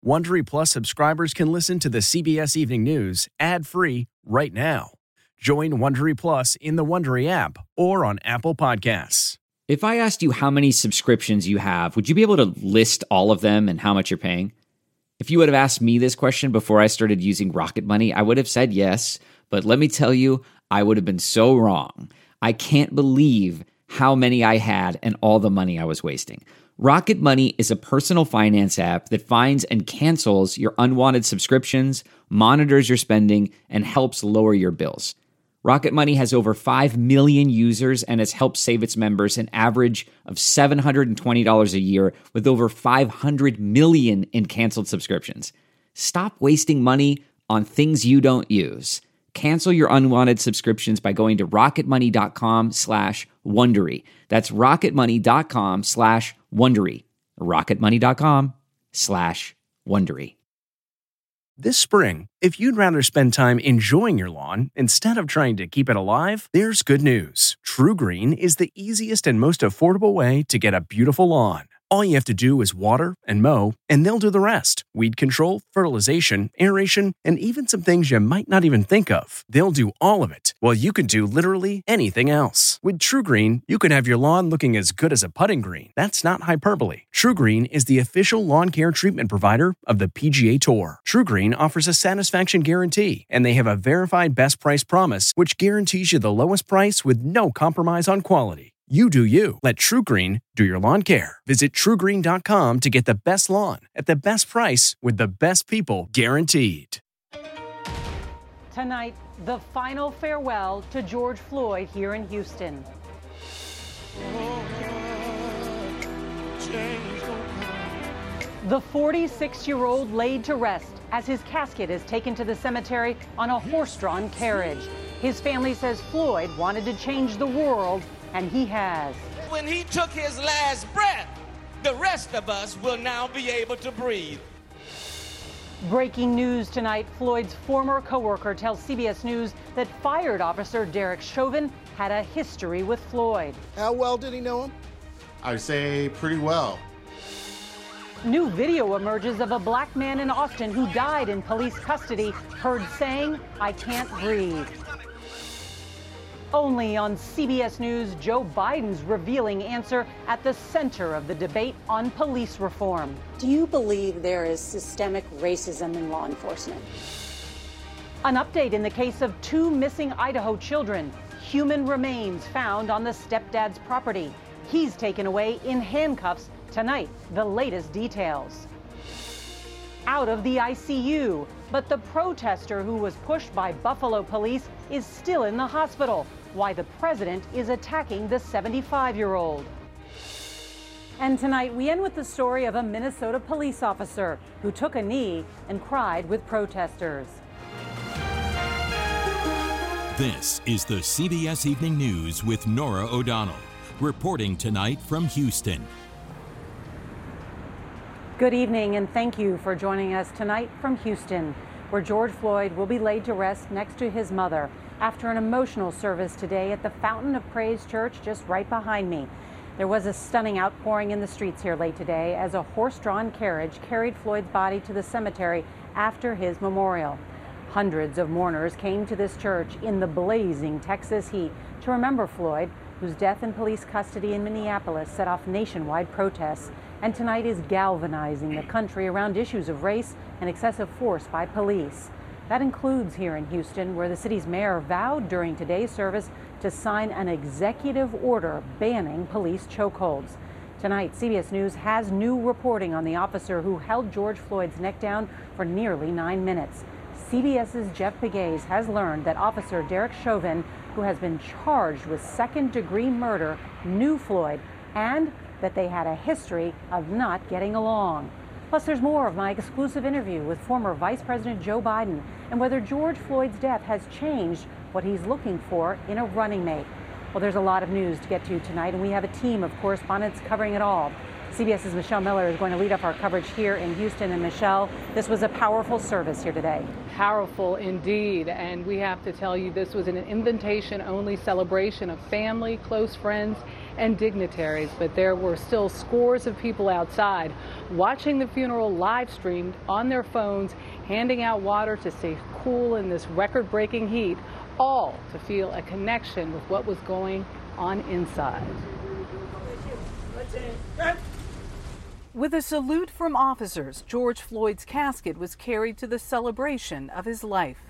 Wondery Plus subscribers can listen to the CBS Evening News ad-free right now. Join Wondery Plus in the Wondery app or on Apple Podcasts. If I asked you how many subscriptions you have, would you be able to list all of them and how much you're paying? If you would have asked me this question before I started using Rocket Money, I would have said yes, but let me tell you, I would have been so wrong. I can't believe how many I had and all the money I was wasting. Rocket Money is a personal finance app that finds and cancels your unwanted subscriptions, monitors your spending, and helps lower your bills. Rocket Money has over 5 million users and has helped save its members an average of $720 a year with over 500 million in canceled subscriptions. Stop wasting money on things you don't use. Cancel your unwanted subscriptions by going to rocketmoney.com/Wondery. That's rocketmoney.com/Wondery. rocketmoney.com/Wondery. This spring, if you'd rather spend time enjoying your lawn instead of trying to keep it alive, there's good news. True Green is the easiest and most affordable way to get a beautiful lawn. All you have to do is water and mow, and they'll do the rest. Weed control, fertilization, aeration, and even some things you might not even think of. They'll do all of it, while you can do literally anything else. With True Green, you can have your lawn looking as good as a putting green. That's not hyperbole. True Green is the official lawn care treatment provider of the PGA Tour. True Green offers a satisfaction guarantee, and they have a verified best price promise, which guarantees you the lowest price with no compromise on quality. You do you. Let True Green do your lawn care. Visit TrueGreen.com to get the best lawn at the best price with the best people guaranteed. Tonight, the final farewell to George Floyd here in Houston. The 46-year-old laid to rest as his casket is taken to the cemetery on a horse-drawn carriage. His family says Floyd wanted to change the world, and he has. When he took his last breath, the rest of us will now be able to breathe. Breaking news tonight, Floyd's former coworker tells CBS News that fired officer Derek Chauvin had a history with Floyd. How well did he know him? I'd say pretty well. New video emerges of a black man in Austin who died in police custody, heard saying, "I can't breathe." Only on CBS News, Joe Biden's revealing answer at the center of the debate on police reform. Do you believe there is systemic racism in law enforcement? An update in the case of 2 missing Idaho children. Human remains found on the stepdad's property. He's taken away in handcuffs tonight. The latest details. Out of the ICU, but the protester who was pushed by Buffalo police is still in the hospital. Why the president is attacking the 75-year-old. And tonight, we end with the story of a Minnesota police officer who took a knee and cried with protesters. This is the CBS Evening News with Norah O'Donnell, reporting tonight from Houston. Good evening, and thank you for joining us tonight from Houston, where George Floyd will be laid to rest next to his mother after an emotional service today at the Fountain of Praise Church just right behind me. There was a stunning outpouring in the streets here late today as a horse-drawn carriage carried Floyd's body to the cemetery after his memorial. Hundreds of mourners came to this church in the blazing Texas heat to remember Floyd, whose death in police custody in Minneapolis set off nationwide protests, and tonight is galvanizing the country around issues of race and excessive force by police. That includes here in Houston, where the city's mayor vowed during today's service to sign an executive order banning police chokeholds. Tonight, CBS News has new reporting on the officer who held George Floyd's neck down for nearly 9 minutes. CBS's Jeff Pegues has learned that Officer Derek Chauvin, who has been charged with second-degree murder, knew Floyd and that they had a history of not getting along. Plus, there's more of my exclusive interview with former Vice President Joe Biden and whether George Floyd's death has changed what he's looking for in a running mate. Well, there's a lot of news to get to tonight, and we have a team of correspondents covering it all. CBS's Michelle Miller is going to lead off our coverage here in Houston. And Michelle, this was a powerful service here today. Powerful indeed. And we have to tell you, this was an invitation-only celebration of family, close friends, and dignitaries. But there were still scores of people outside watching the funeral live streamed on their phones, handing out water to stay cool in this record-breaking heat, all to feel a connection with what was going on inside. With a salute from officers, George Floyd's casket was carried to the celebration of his life.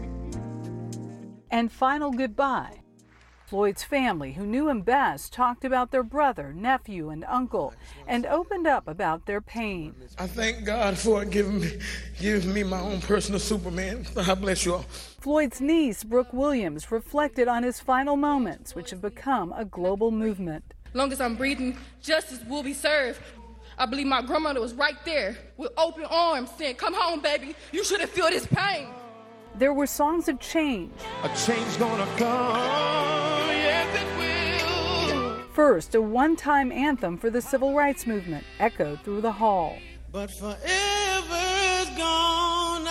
And final goodbye. Floyd's family, who knew him best, talked about their brother, nephew, and uncle, and opened up about their pain. I thank God for giving me my own personal Superman. God bless you all. Floyd's niece, Brooke Williams, reflected on his final moments, which have become a global movement. Long as I'm breathing, justice will be served. I believe my grandmother was right there with open arms saying, "Come home, baby. You shouldn't feel this pain." There were songs of change. A change gonna come, yes it will. First, a one-time anthem for the civil rights movement echoed through the hall. But forever's gone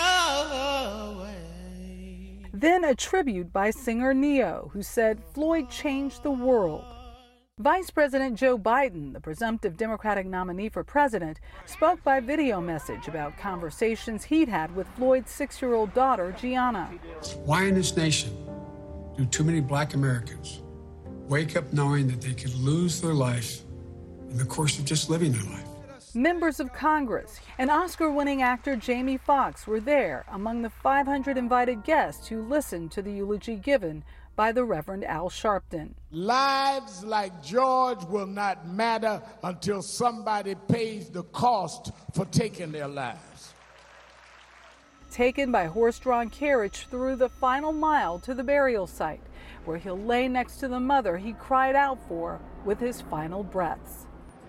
away. Then a tribute by singer Neo, who said Floyd changed the world. Vice President Joe Biden, the presumptive Democratic nominee for president, spoke by video message about conversations he'd had with Floyd's 6-year-old daughter, Gianna. Why in this nation do too many Black Americans wake up knowing that they could lose their life in the course of just living their life? Members of Congress and Oscar-winning actor Jamie Foxx were there among the 500 invited guests who listened to the eulogy given by the Reverend Al Sharpton. Lives like George will not matter until somebody pays the cost for taking their lives. Taken by horse-drawn carriage through the final mile to the burial site, where he'll lay next to the mother he cried out for with his final breaths.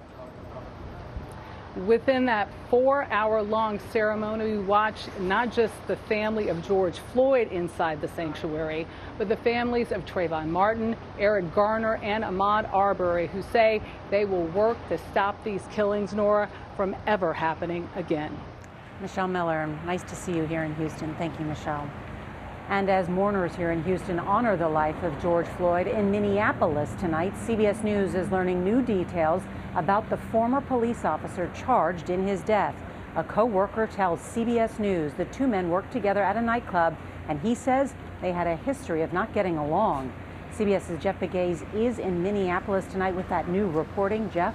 Within that 4-hour-long ceremony, we watched not just the family of George Floyd inside the sanctuary, but the families of Trayvon Martin, Eric Garner, and Ahmaud Arbery, who say they will work to stop these killings, Nora, from ever happening again. Michelle Miller, nice to see you here in Houston. Thank you, Michelle. And as mourners here in Houston honor the life of George Floyd, in Minneapolis tonight, CBS News is learning new details about the former police officer charged in his death. A co-worker tells CBS News the two men worked together at a nightclub, and he says they had a history of not getting along. CBS's Jeff Pegues is in Minneapolis tonight with that new reporting. Jeff?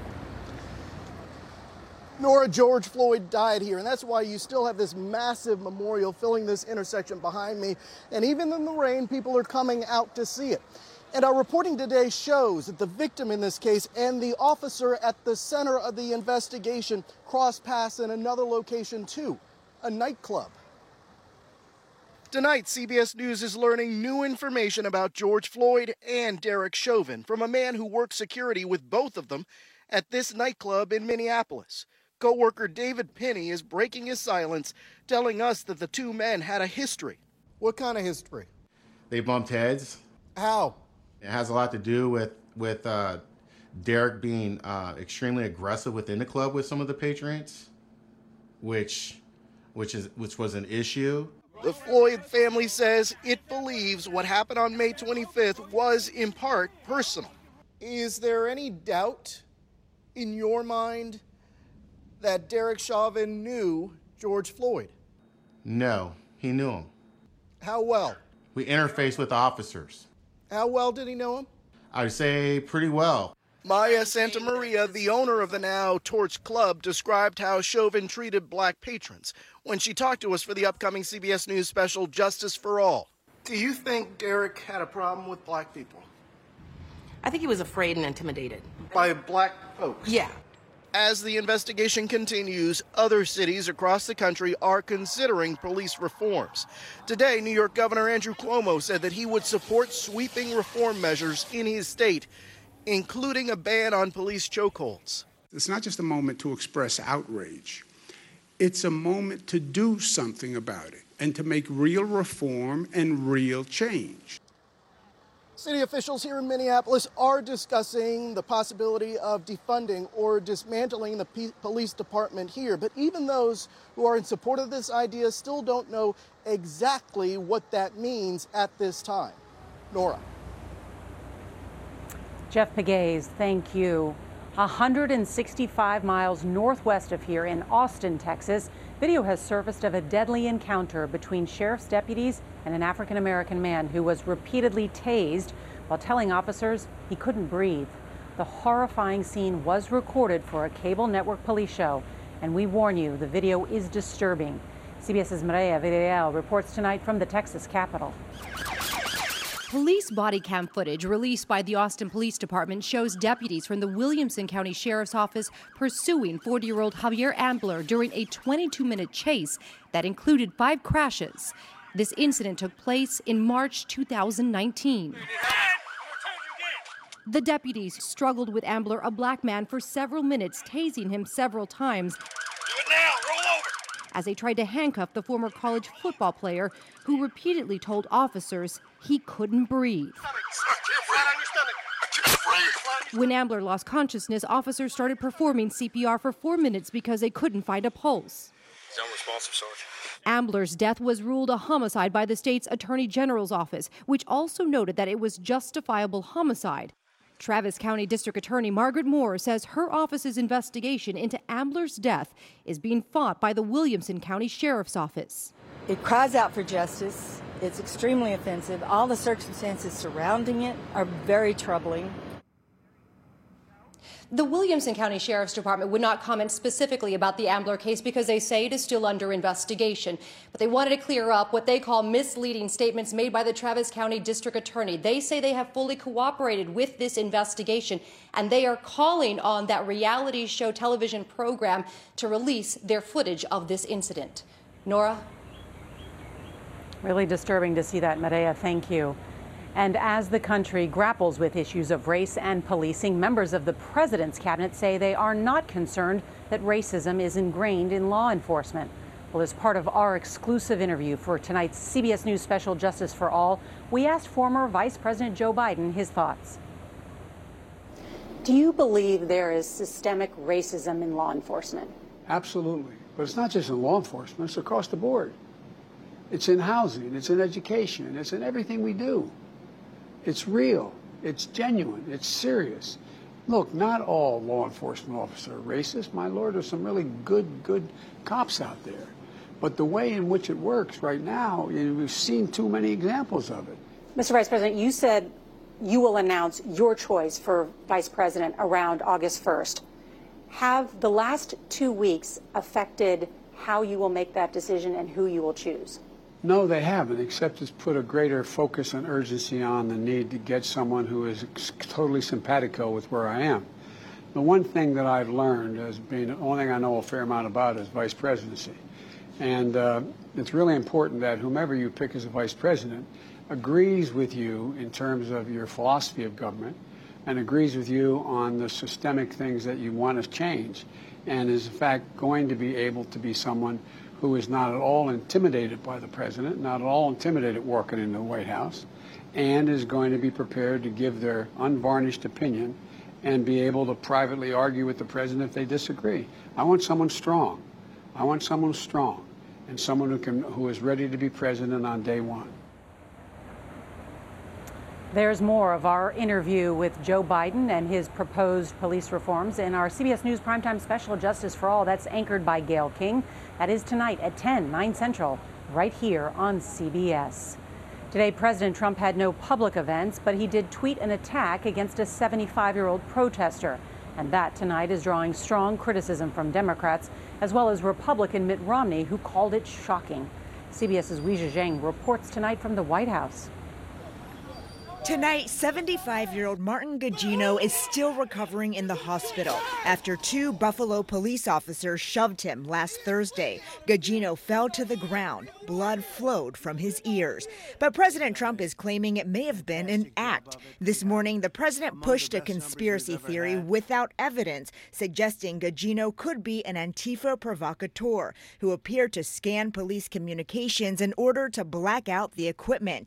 Nora, George Floyd died here, and that's why you still have this massive memorial filling this intersection behind me. And even in the rain, people are coming out to see it. And our reporting today shows that the victim in this case and the officer at the center of the investigation crossed paths in another location too, a nightclub. Tonight, CBS News is learning new information about George Floyd and Derek Chauvin from a man who worked security with both of them at this nightclub in Minneapolis. Co-worker David Penny is breaking his silence, telling us that the two men had a history. What kind of history? They bumped heads. How? It has a lot to do with Derek being extremely aggressive within the club with some of the patrons, which was an issue. The Floyd family says it believes what happened on May 25th was in part personal. Is there any doubt in your mind that Derek Chauvin knew George Floyd? No, he knew him. How well? We interfaced with officers. How well did he know him? I would say pretty well. Maya Santa Maria, the owner of the now Torch Club, described how Chauvin treated Black patrons when she talked to us for the upcoming CBS News special, Justice for All. Do you think Derek had a problem with Black people? I think he was afraid and intimidated. By Black folks? Yeah. As the investigation continues, other cities across the country are considering police reforms. Today, New York Governor Andrew Cuomo said that he would support sweeping reform measures in his state, including a ban on police chokeholds. It's not just a moment to express outrage. It's a moment to do something about it and to make real reform and real change. City officials here in Minneapolis are discussing the possibility of defunding or dismantling the police department here. But even those who are in support of this idea still don't know exactly what that means at this time. Nora. Jeff Pegues, thank you. 165 miles northwest of here in Austin, Texas, video has surfaced of a deadly encounter between sheriff's deputies and an African-American man who was repeatedly tased while telling officers he couldn't breathe. The horrifying scene was recorded for a cable network police show, and we warn you, the video is disturbing. CBS's Mireya Villarreal reports tonight from the Texas Capitol. Police body cam footage released by the Austin Police Department shows deputies from the Williamson County Sheriff's Office pursuing 40-year-old Javier Ambler during a 22-minute chase that included 5 crashes. This incident took place in March 2019. The deputies struggled with Ambler, a black man, for several minutes, tasing him several times. Do it now, roll over. As they tried to handcuff the former college football player who repeatedly told officers he couldn't breathe. When Ambler lost consciousness, officers started performing CPR for 4 minutes because they couldn't find a pulse. He's unresponsive, Sergeant. Ambler's death was ruled a homicide by the state's Attorney General's office, which also noted that it was justifiable homicide. Travis County District Attorney Margaret Moore says her office's investigation into Ambler's death is being fought by the Williamson County Sheriff's Office. It cries out for justice. It's extremely offensive. All the circumstances surrounding it are very troubling. The Williamson County Sheriff's Department would not comment specifically about the Ambler case because they say it is still under investigation. But they wanted to clear up what they call misleading statements made by the Travis County District Attorney. They say they have fully cooperated with this investigation, and they are calling on that reality show television program to release their footage of this incident. Nora? Really disturbing to see that, Mireya. Thank you. And as the country grapples with issues of race and policing, members of the president's cabinet say they are not concerned that racism is ingrained in law enforcement. Well, as part of our exclusive interview for tonight's CBS News special Justice for All, we asked former Vice President Joe Biden his thoughts. Do you believe there is systemic racism in law enforcement? Absolutely. But it's not just in law enforcement, it's across the board. It's in housing, it's in education, it's in everything we do. It's real, it's genuine, it's serious. Look, not all law enforcement officers are racist. My Lord, there's some really good cops out there. But the way in which it works right now, we've seen too many examples of it. Mr. Vice President, you said you will announce your choice for Vice President around August 1st. Have the last 2 weeks affected how you will make that decision and who you will choose? No, they haven't, except it's put a greater focus and urgency on the need to get someone who is totally simpatico with where I am. The one thing that I've learned as being the only thing I know a fair amount about is vice presidency. And it's really important that whomever you pick as a vice president agrees with you in terms of your philosophy of government and agrees with you on the systemic things that you want to change and is in fact going to be able to be someone who is not at all intimidated by the president, not at all intimidated walking into the White House, and is going to be prepared to give their unvarnished opinion and be able to privately argue with the president if they disagree. I want someone strong. I want someone strong and someone who is ready to be president on day one. There's more of our interview with Joe Biden and his proposed police reforms in our CBS News Primetime Special Justice for All. That's anchored by Gayle King. That is tonight at 10, 9 Central, right here on CBS. Today, President Trump had no public events, but he did tweet an attack against a 75-year-old protester. And that tonight is drawing strong criticism from Democrats, as well as Republican Mitt Romney, who called it shocking. CBS's Weijia Zhang reports tonight from the White House. Tonight, 75-year-old Martin Gugino is still recovering in the hospital after 2 Buffalo police officers shoved him last Thursday. Gugino fell to the ground. Blood flowed from his ears. But President Trump is claiming it may have been an act. This morning, the president pushed a conspiracy theory without evidence, suggesting Gugino could be an Antifa provocateur who appeared to scan police communications in order to black out the equipment.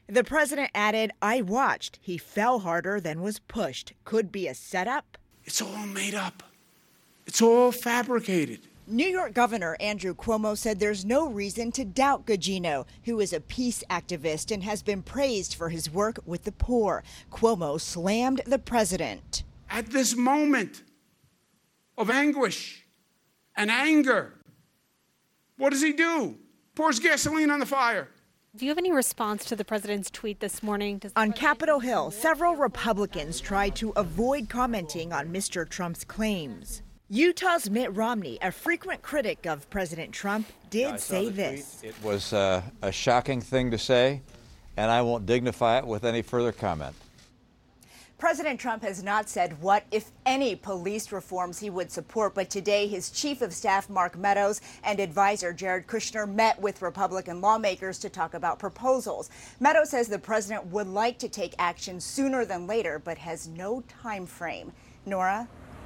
The president added, "I watched. He fell harder than was pushed. Could be a setup." It's all made up. It's all fabricated. New York Governor Andrew Cuomo said there's no reason to doubt Gugino, who is a peace activist and has been praised for his work with the poor. Cuomo slammed the president. At this moment of anguish and anger, what does he do? Pours gasoline on the fire. Do you have any response to the president's tweet this morning? On Capitol Hill, several Republicans tried to avoid commenting on Mr. Trump's claims. Utah's Mitt Romney, a frequent critic of President Trump, did say this. It was a shocking thing to say, and I won't dignify it with any further comment. President Trump has not said what, if any, police reforms he would support, but today his chief of staff, Mark Meadows, and advisor Jared Kushner met with Republican lawmakers to talk about proposals. Meadows says the president would like to take action sooner than later, but has no time frame. Nora?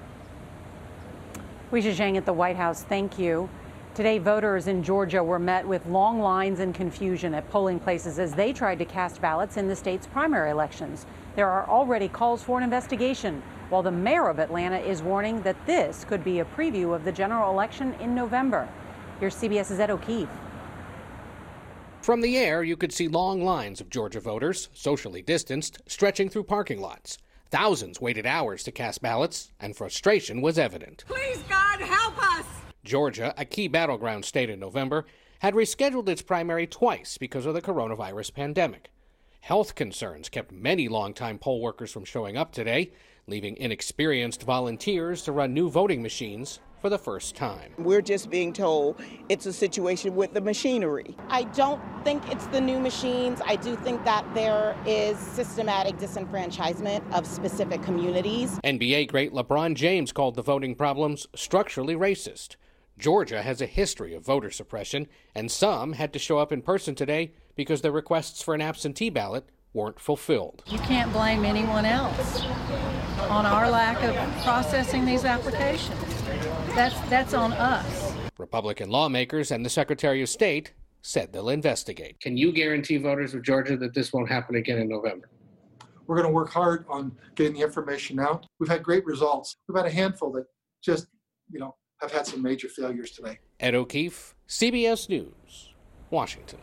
Weijia Zhang at the White House, thank you. Today, voters in Georgia were met with long lines and confusion at polling places as they tried to cast ballots in the state's primary elections. There are already calls for an investigation, while the mayor of Atlanta is warning that this could be a preview of the general election in November. Here's CBS's Ed O'Keefe. From the air, you could see long lines of Georgia voters, socially distanced, stretching through parking lots. Thousands waited hours to cast ballots, and frustration was evident. Please, God, help us! Georgia, a key battleground state in November, had rescheduled its primary twice because of the coronavirus pandemic. Health concerns kept many longtime poll workers from showing up today, leaving inexperienced volunteers to run new voting machines for the first time. We're just being told it's a situation with the machinery. I don't think it's the new machines. I do think that there is systematic disenfranchisement of specific communities. NBA great LeBron James called the voting problems structurally racist. Georgia has a history of voter suppression, and some had to show up in person today because their requests for an absentee ballot weren't fulfilled. You can't blame anyone else on our lack of processing these applications. That's on us. Republican lawmakers and the Secretary of State said they'll investigate. Can you guarantee voters of Georgia that this won't happen again in November? We're going to work hard on getting the information out. We've had great results. We've had a handful that just, have had some major failures today. Ed O'Keefe, CBS News, Washington.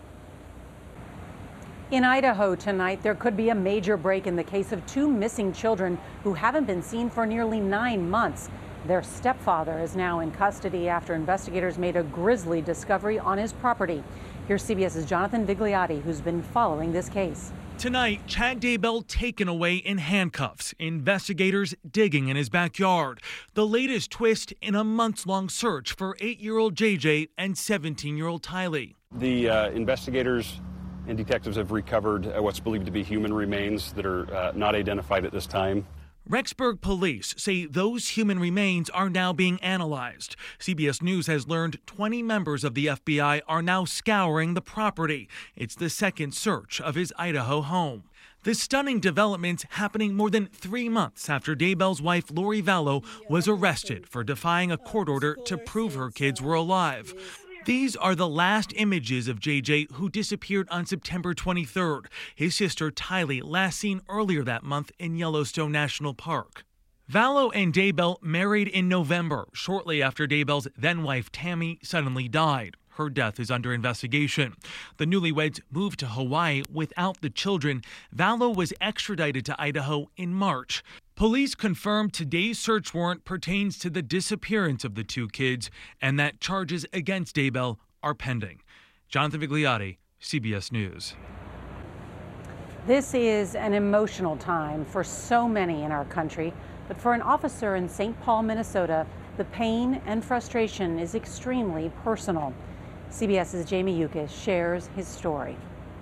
In Idaho tonight, there could be a major break in the case of two missing children who haven't been seen for nearly 9 months. Their stepfather is now in custody after investigators made a grisly discovery on his property. Here's CBS's Jonathan Vigliotti, who's been following this case. Tonight, Chad Daybell taken away in handcuffs. Investigators digging in his backyard. The latest twist in a months-long search for 8-year-old JJ and 17-year-old Tylee. The investigators and detectives have recovered what's believed to be human remains that are not identified at this time. Rexburg police say those human remains are now being analyzed. CBS News has learned 20 members of the FBI are now scouring the property. It's the second search of his Idaho home. The stunning developments happening more than 3 months after Daybell's wife, Lori Vallow, was arrested for defying a court order to prove her kids were alive. These are the last images of JJ, who disappeared on September 23rd. His sister Tylee last seen earlier that month in Yellowstone National Park. Vallow and Daybell married in November, shortly after Daybell's then-wife Tammy suddenly died. Her death is under investigation. The newlyweds moved to Hawaii without the children. Vallow was extradited to Idaho in March. Police confirmed today's search warrant pertains to the disappearance of the two kids and that charges against Daybell are pending. Jonathan Vigliotti, CBS News. This is an emotional time for so many in our country, but for an officer in St. Paul, Minnesota, the pain and frustration is extremely personal. CBS's Jamie Yukis shares his story.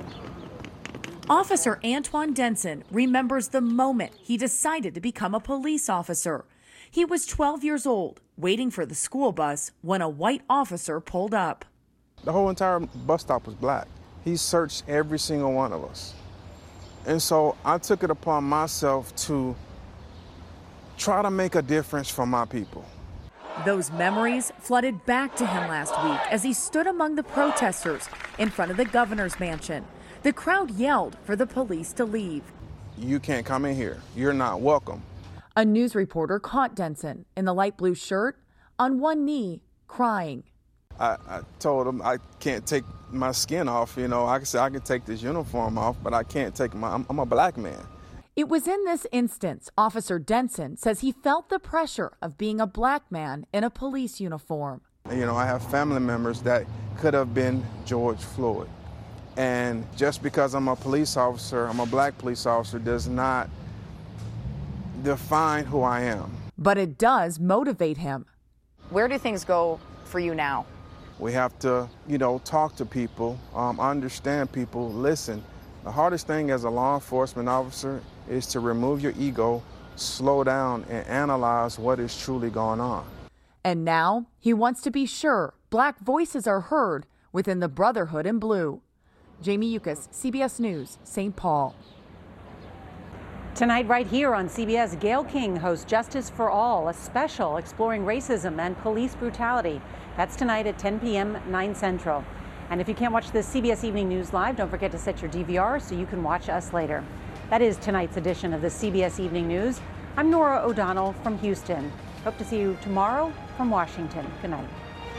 Officer Antoine Denson remembers the moment he decided to become a police officer. He was 12 years old, waiting for the school bus when a white officer pulled up. The whole entire bus stop was black. He searched every single one of us. And so I took it upon myself to try to make a difference for my people. Those memories flooded back to him last week as he stood among the protesters in front of the governor's mansion. The crowd yelled for the police to leave. You can't come in here. You're not welcome. A news reporter caught Denson in the light blue shirt on one knee, crying. I told him I can't take my skin off. You know, I said I can take this uniform off, but I can't take I'm a black man. It was in this instance, Officer Denson says he felt the pressure of being a black man in a police uniform. You know, I have family members that could have been George Floyd. And just because I'm a police officer, I'm a black police officer, does not define who I am. But it does motivate him. Where do things go for you now? We have to, talk to people, understand people, listen. The hardest thing as a law enforcement officer is to remove your ego, slow down, and analyze what is truly going on. And now he wants to be sure black voices are heard within the Brotherhood in Blue. Jamie Yukas, CBS News, St. Paul. Tonight, right here on CBS, Gayle King hosts Justice for All, a special exploring racism and police brutality. That's tonight at 10 p.m., 9 Central. And if you can't watch the CBS Evening News live, don't forget to set your DVR so you can watch us later. That is tonight's edition of the CBS Evening News. I'm Nora O'Donnell from Houston. Hope to see you tomorrow from Washington. Good night.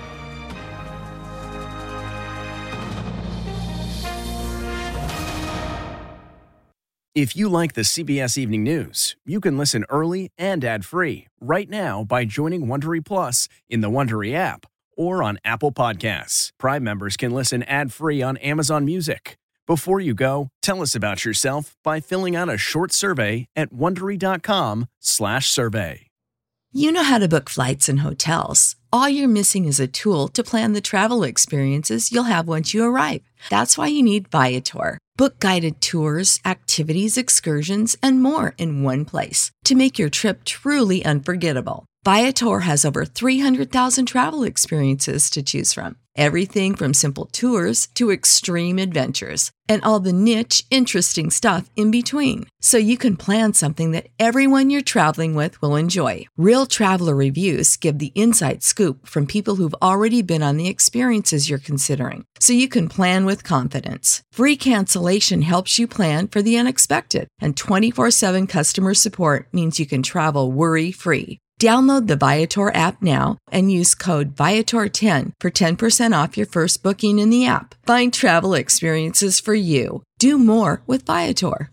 If you like the CBS Evening News, you can listen early and ad-free right now by joining Wondery Plus in the Wondery app or on Apple Podcasts. Prime members can listen ad-free on Amazon Music. Before you go, tell us about yourself by filling out a short survey at Wondery.com/survey. You know how to book flights and hotels. All you're missing is a tool to plan the travel experiences you'll have once you arrive. That's why you need Viator. Book guided tours, activities, excursions, and more in one place to make your trip truly unforgettable. Viator has over 300,000 travel experiences to choose from. Everything from simple tours to extreme adventures and all the niche, interesting stuff in between. So you can plan something that everyone you're traveling with will enjoy. Real traveler reviews give the inside scoop from people who've already been on the experiences you're considering. So you can plan with confidence. Free cancellation helps you plan for the unexpected. And 24/7 customer support means you can travel worry-free. Download the Viator app now and use code Viator10 for 10% off your first booking in the app. Find travel experiences for you. Do more with Viator.